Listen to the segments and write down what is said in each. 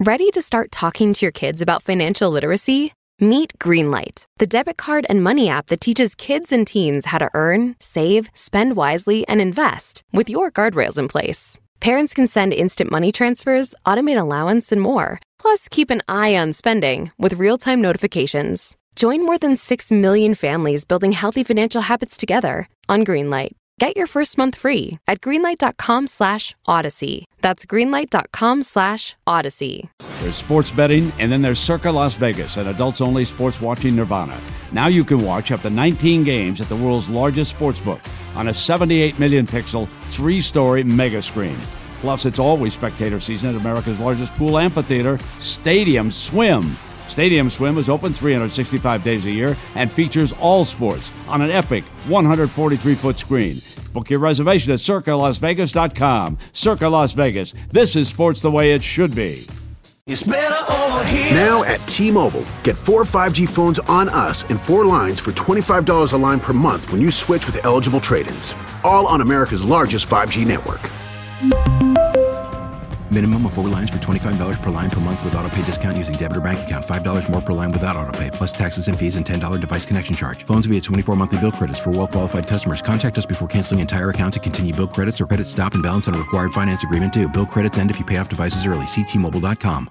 Ready to start talking to your kids about financial literacy? Meet Greenlight, the debit card and money app that teaches kids and teens how to earn, save, spend wisely, and invest with your guardrails in place. Parents can send instant money transfers, automate allowance, and more. Plus, keep an eye on spending with real-time notifications. Join more than 6 million families building healthy financial habits together on Greenlight. Get your first month free at greenlight.com/Odyssey. That's greenlight.com/Odyssey. There's sports betting, and then there's Circa Las Vegas, an adults-only sports watching nirvana. Now you can watch up to 19 games at the world's largest sportsbook on a 78 million pixel, 3-story mega screen. Plus, it's always spectator season at America's largest pool amphitheater, Stadium Swim. Stadium Swim is open 365 days a year and features all sports on an epic 143-foot screen. Book your reservation at CircaLasVegas.com. Circa Las Vegas. This is sports the way it should be. It's better over here. Now at T-Mobile, get 4 5G phones on us and 4 lines for $25 a line per month when you switch with eligible trade-ins. All on America's largest 5G network. Minimum of 4 lines for $25 per line per month with autopay discount using debit or bank account. $5 more per line without autopay, plus taxes and fees and $10 device connection charge. Phones via 24 monthly bill credits for well-qualified customers. Contact us before canceling entire account to continue bill credits or credit stop and balance on a required finance agreement due. Bill credits end if you pay off devices early. See T-Mobile.com.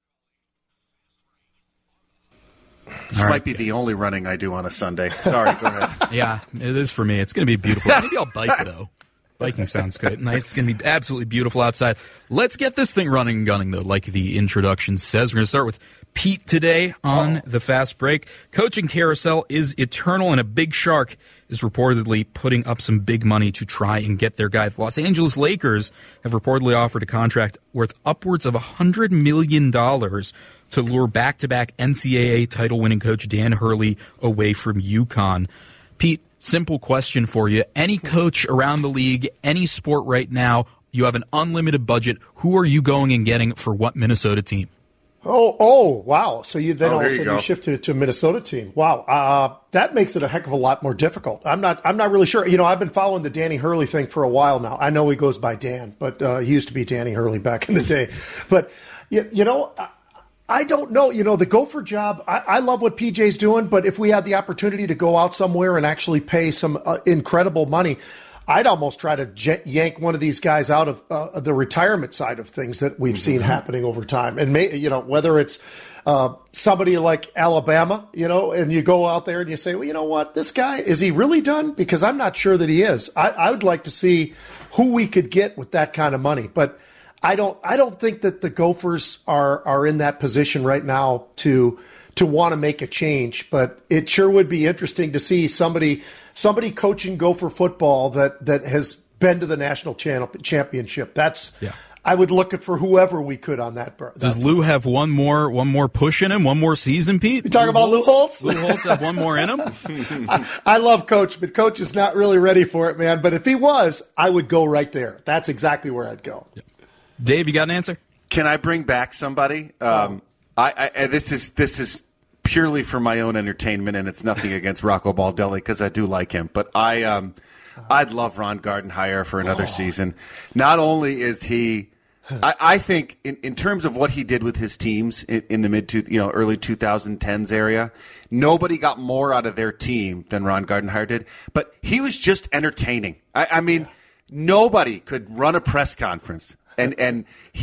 This might be the only running I do on a Sunday. Sorry, go ahead. Yeah, it is for me. It's going to be beautiful. Maybe I'll bike, though. Biking sounds good. Nice. It's going to be absolutely beautiful outside. Let's get this thing running and gunning, though, like the introduction says. We're going to start with Pete today on the Fast Break. Coaching carousel is eternal, and a big shark is reportedly putting up some big money to try and get their guy. The Los Angeles Lakers have reportedly offered a contract worth upwards of $100 million to lure back-to-back NCAA title-winning coach Dan Hurley away from UConn. Pete, simple question for you. Any coach around the league, any sport right now, you have an unlimited budget. Who are you going and getting for what Minnesota team? Oh, wow. So you then all of a sudden you you shifted it to a Minnesota team. Wow. That makes it a heck of a lot more difficult. I'm not really sure. You know, I've been following the Danny Hurley thing for a while now. I know he goes by Dan, but he used to be Danny Hurley back in the day. But, you know, I don't know. You know, the Gopher job, I love what PJ's doing, but if we had the opportunity to go out somewhere and actually pay some incredible money, I'd almost try to yank one of these guys out of the retirement side of things that we've seen happening over time. And, you know, whether it's somebody like Alabama, you know, and you go out there and you say, well, you know what, this guy, is he really done? Because I'm not sure that he is. I would like to see who we could get with that kind of money. But I don't think that the Gophers are in that position right now to want to make a change, but it sure would be interesting to see somebody coaching Gopher football that has been to the national championship. I would look for whoever we could on that. Does Lou have one more push in him, one more season, Pete? You talking about Lou Holtz? Lou Holtz have one more in him? I love Coach, but Coach is not really ready for it, man. But if he was, I would go right there. That's exactly where I'd go. Yeah. Dave, you got an answer? Can I bring back somebody? This is purely for my own entertainment, and it's nothing against Rocco Baldelli because I do like him. But I'd love Ron Gardenhire for another season. Not only is he, I think in terms of what he did with his teams in the early 2010s area, nobody got more out of their team than Ron Gardenhire did. But he was just entertaining. I mean, nobody could run a press conference. And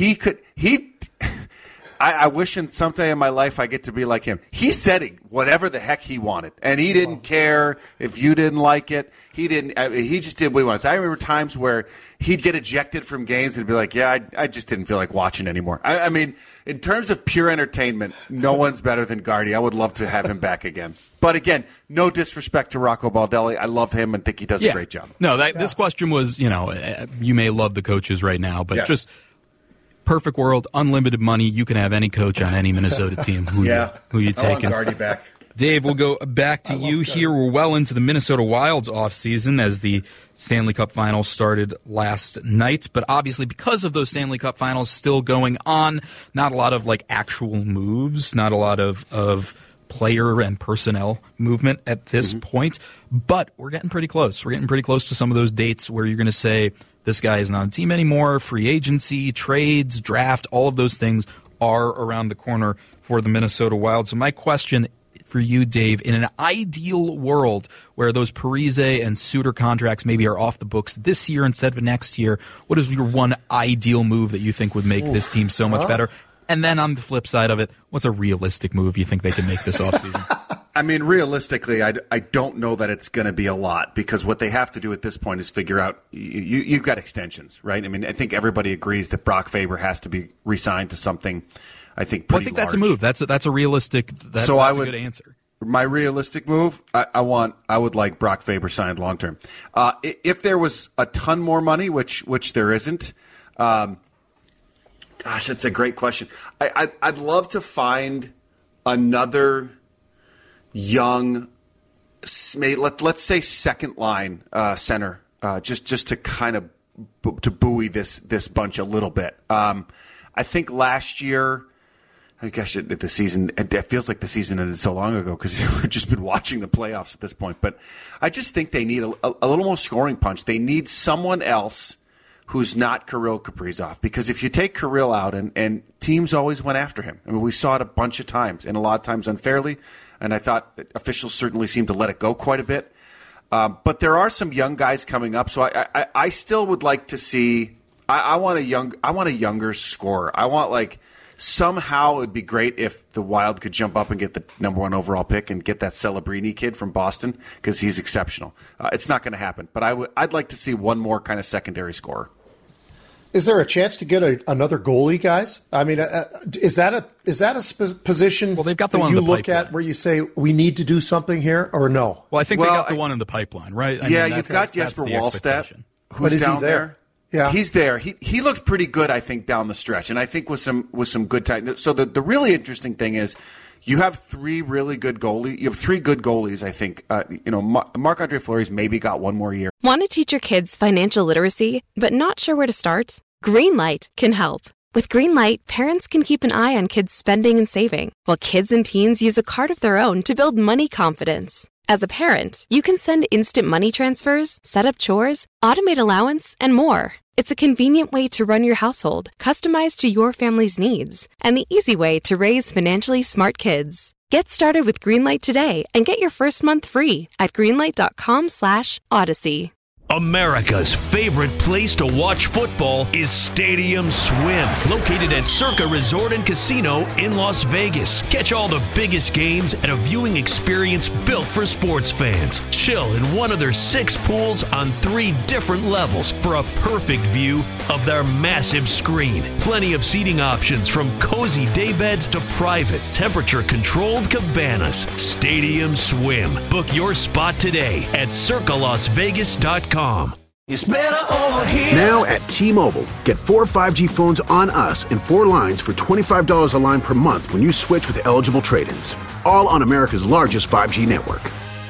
I wish in someday in my life I get to be like him. He said whatever the heck he wanted, and he didn't care if you didn't like it. He just did what he wanted. So I remember times where he'd get ejected from games and be like, yeah, I just didn't feel like watching anymore. I mean, in terms of pure entertainment, no one's better than Gardy. I would love to have him back again. But again, no disrespect to Rocco Baldelli. I love him and think he does a great job. No, this question was, you may love the coaches right now, but just perfect world, unlimited money. You can have any coach on any Minnesota team. Who you taking? I want Gardy back. Dave, we'll go back to you here. We're well into the Minnesota Wild's offseason as the Stanley Cup Finals started last night. But obviously, because of those Stanley Cup Finals still going on, not a lot of actual moves, not a lot of player and personnel movement at this point. But we're getting pretty close. We're getting pretty close to some of those dates where you're going to say, this guy is not on the team anymore, free agency, trades, draft, all of those things are around the corner for the Minnesota Wild. So my question for you, Dave, in an ideal world where those Parise and Suter contracts maybe are off the books this year instead of next year, what is your one ideal move that you think would make this team so much better? And then on the flip side of it, what's a realistic move you think they can make this offseason? I mean, realistically, I don't know that it's going to be a lot, because what they have to do at this point is figure out you've got extensions, right? I mean, I think everybody agrees that Brock Faber has to be re-signed to something, I think, pretty large. That's a move. That's a realistic. That's a good answer. My realistic move, I would like Brock Faber signed long term. If there was a ton more money, which there isn't. Gosh, that's a great question. I'd love to find another young, let's say second line center, just to kind of to buoy this bunch a little bit. I think last year, the season, it feels like the season ended so long ago because we've just been watching the playoffs at this point. But I just think they need a little more scoring punch. They need someone else who's not Kirill Kaprizov, because if you take Kirill out, and teams always went after him. I mean, we saw it a bunch of times, and a lot of times unfairly, and I thought officials certainly seemed to let it go quite a bit. But there are some young guys coming up, so I still would like to see. I want a younger scorer. I want, somehow it would be great if the Wild could jump up and get the number 1 overall pick and get that Celebrini kid from Boston, because he's exceptional. It's not going to happen, but I'd like to see one more kind of secondary scorer. Is there a chance to get another goalie, guys? I mean, is that a position well, they've got the one you in the look pipeline. At where you say we need to do something here, or no? Well, I think they got the one in the pipeline, right? You've got Jesper Wallstedt, who's down there. Yeah, he's there. He looked pretty good, I think, down the stretch, and I think with some good time. So the really interesting thing is, you have three really good goalies. You have three good goalies, I think. Marc-Andre Fleury's maybe got one more year. Want to teach your kids financial literacy, but not sure where to start? Greenlight can help. With Greenlight, parents can keep an eye on kids' spending and saving, while kids and teens use a card of their own to build money confidence. As a parent, you can send instant money transfers, set up chores, automate allowance, and more. It's a convenient way to run your household, customized to your family's needs, and the easy way to raise financially smart kids. Get started with Greenlight today and get your first month free at greenlight.com/Odyssey. America's favorite place to watch football is Stadium Swim, located at Circa Resort and Casino in Las Vegas. Catch all the biggest games at a viewing experience built for sports fans. Chill in one of their 6 pools on 3 different levels for a perfect view of their massive screen. Plenty of seating options, from cozy daybeds to private, temperature-controlled cabanas. Stadium Swim. Book your spot today at circalasvegas.com. It's better over here. Now at T-Mobile, get 4 5G phones on us and 4 lines for $25 a line per month when you switch with eligible trade-ins. All on America's largest 5G network.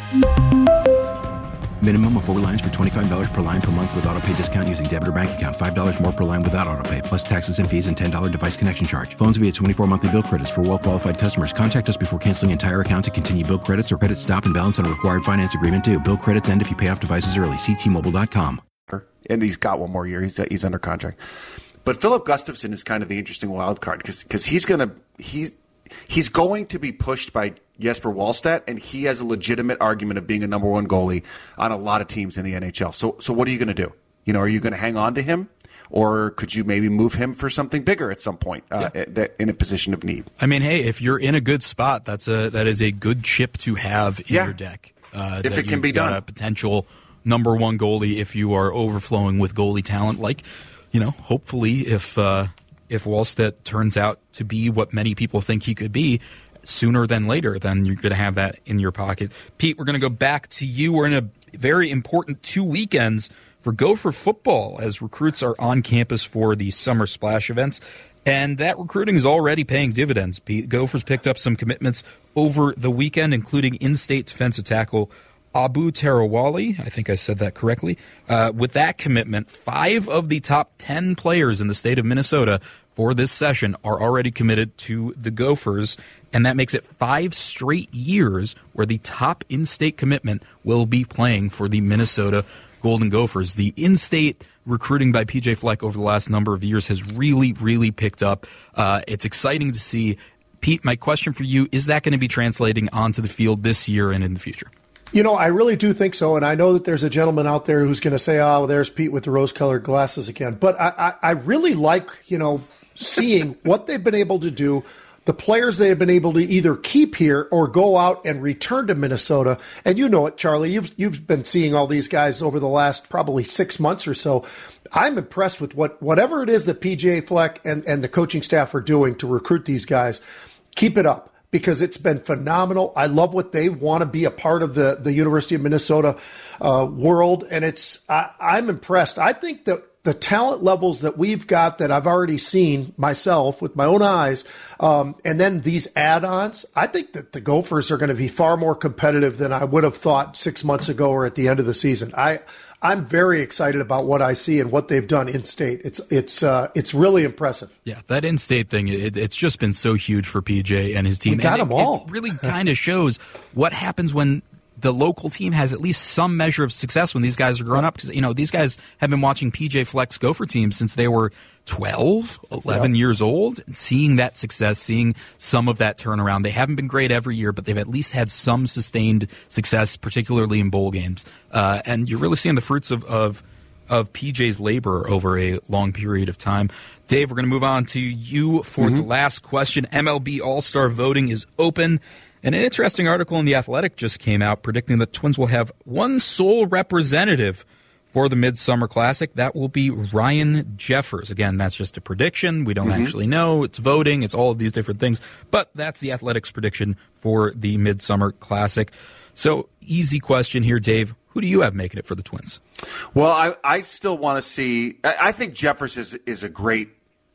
Minimum of 4 lines for $25 per line per month with autopay discount using debit or bank account. $5 more per line without autopay, plus taxes and fees and $10 device connection charge. Phones via 24 monthly bill credits for well-qualified customers. Contact us before canceling entire account to continue bill credits or credit stop and balance on a required finance agreement due. Bill credits end if you pay off devices early. See T-Mobile.com. And he's got one more year. He's under contract. But Philip Gustafsson is kind of the interesting wild card, because he's going to be pushed by Jesper Wallstedt, and he has a legitimate argument of being a number 1 goalie on a lot of teams in the NHL. So what are you going to do? Are you going to hang on to him, or could you maybe move him for something bigger at some point in a position of need? I mean, hey, if you're in a good spot, that is a good chip to have in your deck. If it can be done, a potential number 1 goalie if you are overflowing with goalie talent. Hopefully if Wallstedt turns out to be what many people think he could be, sooner than later, then you're going to have that in your pocket. Pete, we're going to go back to you. We're in a very important 2 weekends for Gopher football as recruits are on campus for the Summer Splash events, and that recruiting is already paying dividends. Pete, Gophers picked up some commitments over the weekend, including in-state defensive tackle Abu Tarawali. I think I said that correctly. With that commitment, 5 of the top 10 players in the state of Minnesota for this session are already committed to the Gophers, and that makes it 5 straight years where the top in-state commitment will be playing for the Minnesota Golden Gophers. The in-state recruiting by PJ Fleck over the last number of years has really, really picked up. It's exciting to see. Pete, my question for you, is that going to be translating onto the field this year and in the future? I really do think so, and I know that there's a gentleman out there who's going to say, oh, there's Pete with the rose-colored glasses again. But I really like, seeing what they've been able to do, the players they have been able to either keep here or go out and return to Minnesota. And you know it, Charlie. You've been seeing all these guys over the last probably 6 months or so. I'm impressed with whatever it is that PJ Fleck and the coaching staff are doing to recruit these guys. Keep it up, because it's been phenomenal. I love what they want to be a part of the University of Minnesota world, and I'm impressed. I think that the talent levels that we've got, that I've already seen myself with my own eyes, and then these add-ons, I think that the Gophers are going to be far more competitive than I would have thought 6 months ago or at the end of the season. I'm very excited about what I see and what they've done in state. It's really impressive. Yeah, that in-state thing, it's just been so huge for PJ and his team. We got them all. It really kind of shows what happens when the local team has at least some measure of success when these guys are growing up. Because, these guys have been watching PJ Fleck's Gopher team since they were 12, 11 years old, and seeing that success, seeing some of that turnaround. They haven't been great every year, but they've at least had some sustained success, particularly in bowl games. And you're really seeing the fruits of PJ's labor over a long period of time. Dave, we're going to move on to you for the last question. MLB All-Star voting is open. And an interesting article in The Athletic just came out predicting that Twins will have one sole representative for the Midsummer Classic. That will be Ryan Jeffers. Again, that's just a prediction. We don't actually know. It's voting. It's all of these different things. But that's The Athletic's prediction for the Midsummer Classic. So, easy question here, Dave. Who do you have making it for the Twins? Well, I still want to see. I think Jeffers is a great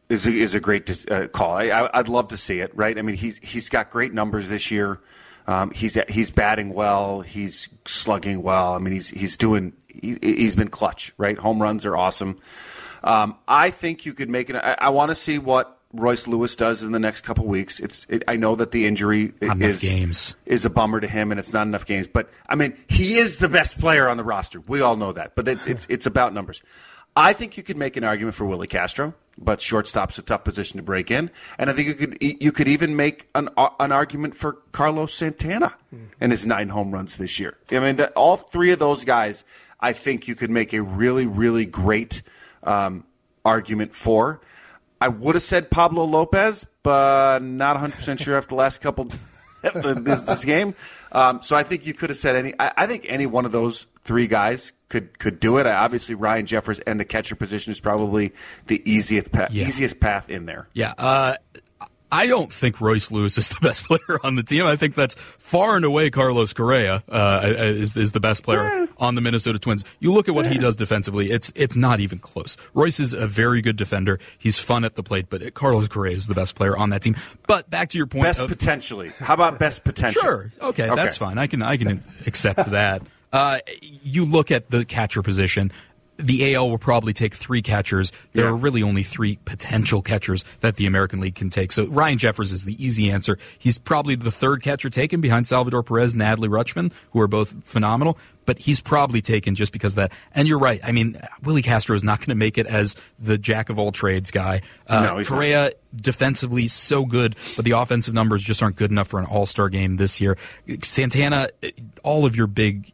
call. I'd love to see it. Right? I mean, he's got great numbers this year. He's batting well. He's slugging well. I mean, he's been clutch. Right? Home runs are awesome. I think you could make it. I want to see what Royce Lewis does in the next couple weeks. I know that the injury is a bummer to him, and it's not enough games. But I mean, he is the best player on the roster. We all know that. But it's about numbers. I think you could make an argument for Willie Castro, but shortstop's a tough position to break in. And I think you could even make an argument for Carlos Santana and his 9 home runs this year. I mean, all three of those guys, I think you could make a really, really great argument for. I would have said Pablo Lopez, but not 100% sure after the last couple this game. So I think you could have said any. I think any one of those three guys could do it. Obviously, Ryan Jeffers and the catcher position is probably the easiest path in there. Yeah. I don't think Royce Lewis is the best player on the team. I think that's far and away Carlos Correa is the best player on the Minnesota Twins. You look at what he does defensively, it's not even close. Royce is a very good defender. He's fun at the plate, but Carlos Correa is the best player on that team. But back to your point. Best potentially. How about best potential? Sure. Okay, that's fine. I can accept that. You look at the catcher position. The AL will probably take 3 catchers. There are really only 3 potential catchers that the American League can take. So Ryan Jeffers is the easy answer. He's probably the 3rd catcher taken behind Salvador Perez and Adley Rutschman, who are both phenomenal. But he's probably taken just because of that. And you're right. I mean, Willie Castro is not going to make it as the jack-of-all-trades guy. No, Correa, defensively, so good, but the offensive numbers just aren't good enough for an all-star game this year. Santana, all of your big,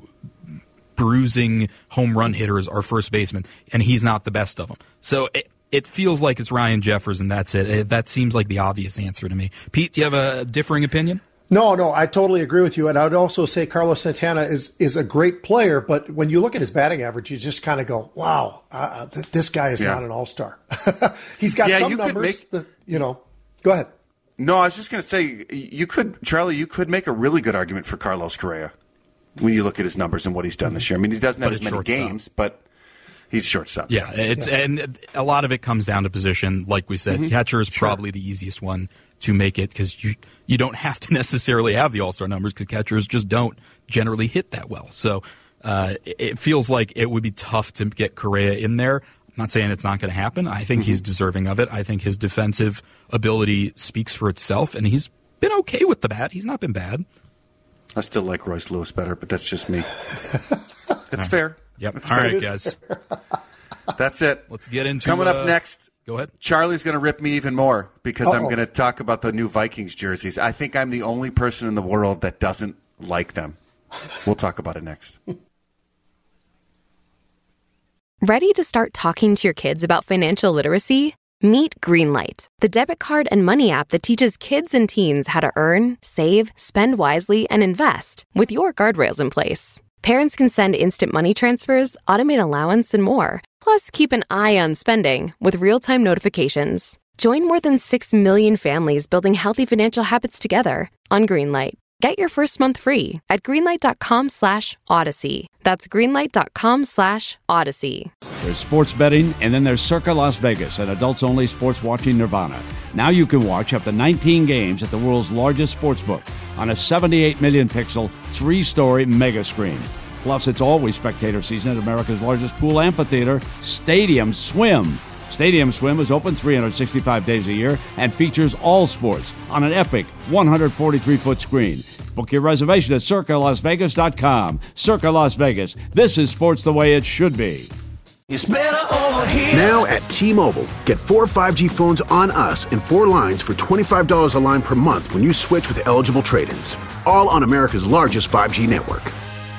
bruising home run hitters are first baseman, and he's not the best of them. So it feels like it's Ryan Jeffers, and that's it. That seems like the obvious answer to me. Pete, do you have a differing opinion? No, I totally agree with you. And I would also say Carlos Santana is a great player, but when you look at his batting average, you just kind of go, wow, this guy is not an all-star. He's got some numbers, go ahead. No, I was just going to say, you could make a really good argument for Carlos Correa when you look at his numbers and what he's done this year. I mean, he doesn't have as many games, but he's shortstop. Yeah, and a lot of it comes down to position. Like we said, catcher is probably the easiest one to make it because you don't have to necessarily have the all-star numbers because catchers just don't generally hit that well. So it feels like it would be tough to get Correa in there. I'm not saying it's not going to happen. I think he's deserving of it. I think his defensive ability speaks for itself, and he's been okay with the bat. He's not been bad. I still like Royce Lewis better, but that's just me. It's fair. Yep. All right, guys. That's it. Let's get into coming up next. Go ahead. Charlie's going to rip me even more because I'm going to talk about the new Vikings jerseys. I think I'm the only person in the world that doesn't like them. We'll talk about it next. Ready to start talking to your kids about financial literacy? Meet Greenlight, the debit card and money app that teaches kids and teens how to earn, save, spend wisely, and invest with your guardrails in place. Parents can send instant money transfers, automate allowance, and more. Plus, keep an eye on spending with real-time notifications. Join more than 6 million families building healthy financial habits together on Greenlight. Get your first month free at greenlight.com/Odyssey. That's greenlight.com/Odyssey. There's sports betting, and then there's Circa Las Vegas, an adults-only sports watching nirvana. Now you can watch up to 19 games at the world's largest sportsbook on a 78 million pixel, 3-story mega screen. Plus, it's always spectator season at America's largest pool amphitheater, Stadium Swim. Stadium Swim is open 365 days a year and features all sports on an epic 143-foot screen. Book your reservation at CircaLasVegas.com. Circa Las Vegas. This is sports the way it should be. It's better over here. Now at T-Mobile, get 4 5G phones on us and 4 lines for $25 a line per month when you switch with eligible trade-ins. All on America's largest 5G network.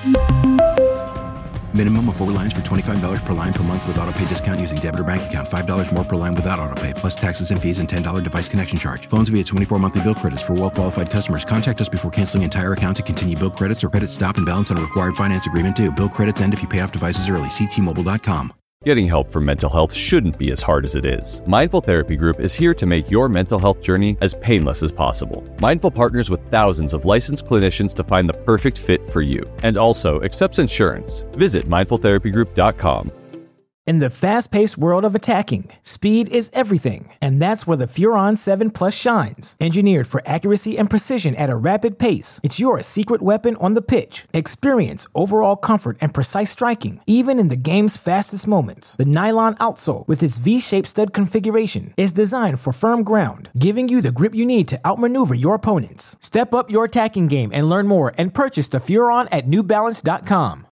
Minimum of 4 lines for $25 per line per month with autopay discount using debit or bank account. $5 more per line without autopay, plus taxes and fees and $10 device connection charge. Phones via 24 monthly bill credits for well-qualified customers. Contact us before canceling entire account to continue bill credits or credit stop and balance on a required finance agreement due. Bill credits end if you pay off devices early. See T-Mobile.com. Getting help for mental health shouldn't be as hard as it is. Mindful Therapy Group is here to make your mental health journey as painless as possible. Mindful partners with thousands of licensed clinicians to find the perfect fit for you, and also accepts insurance. Visit mindfultherapygroup.com. In the fast-paced world of attacking, speed is everything, and that's where the Furon 7 Plus shines. Engineered for accuracy and precision at a rapid pace, it's your secret weapon on the pitch. Experience overall comfort and precise striking, even in the game's fastest moments. The nylon outsole, with its V-shaped stud configuration, is designed for firm ground, giving you the grip you need to outmaneuver your opponents. Step up your attacking game and learn more and purchase the Furon at NewBalance.com.